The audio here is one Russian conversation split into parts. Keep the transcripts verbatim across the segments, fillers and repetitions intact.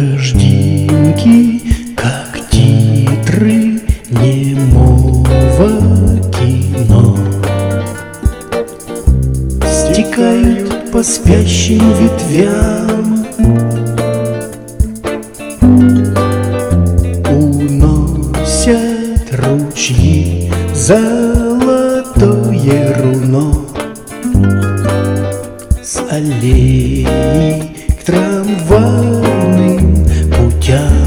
Дождинки, как титры немого кино, стекают по спящим ветвям, уносят ручьи золотое руно с аллеи к трамвайным путям.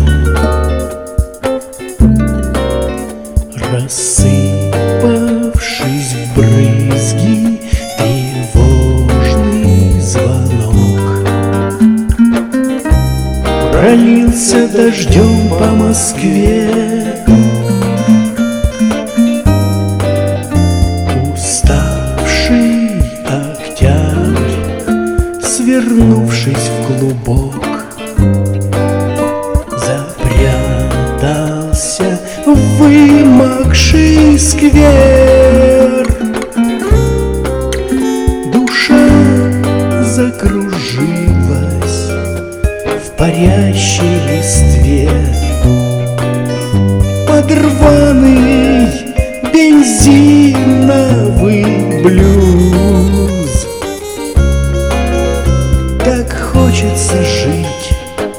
Рассыпавшись в брызги, тревожный звонок пролился дождем по Москве. Уставший октябрь, свернувшись в клубок, запрятался в вымокший сквер. Душа закружилась в парящей листве под рваный бензиновый блюз. Так хочется жить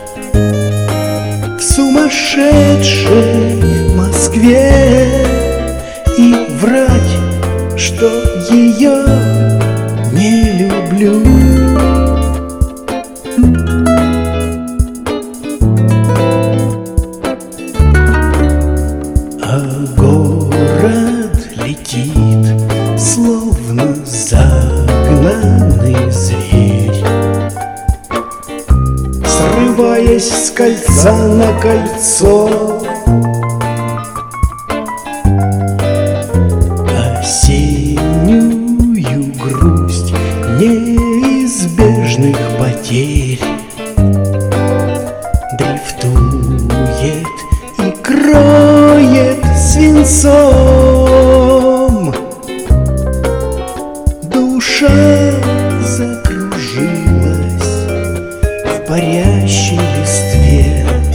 в сумасшедшей Москве и врать, что ее не люблю. А город летит, словно загнанный зверь, срываясь с кольца на кольцо. Осеннюю грусть неизбежных потерь дрейфует и кроет свинцом. Душа закружилась в парящей листве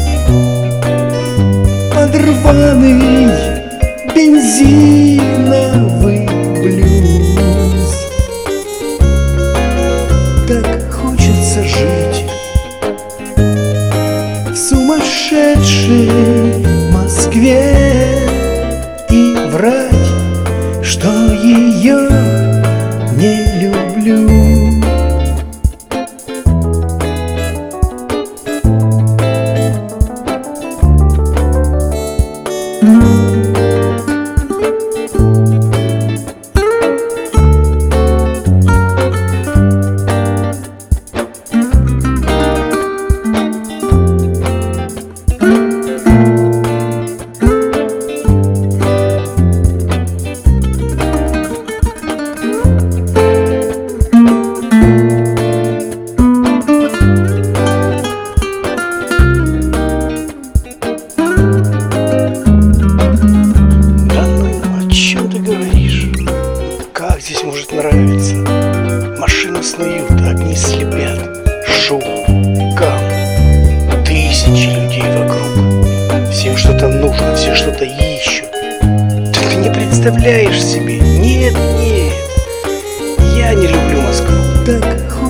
под рваный бензиновый блюз. Так хочется жить в сумасшедшей Москве и врать, что ее не люблю. Как здесь может нравиться? Машины снуют, огни слепят, шум, гам, тысячи людей вокруг. Всем что-то нужно, все что-то ищут. Да ты не представляешь себе. Нет, нет, я не люблю Москву. Так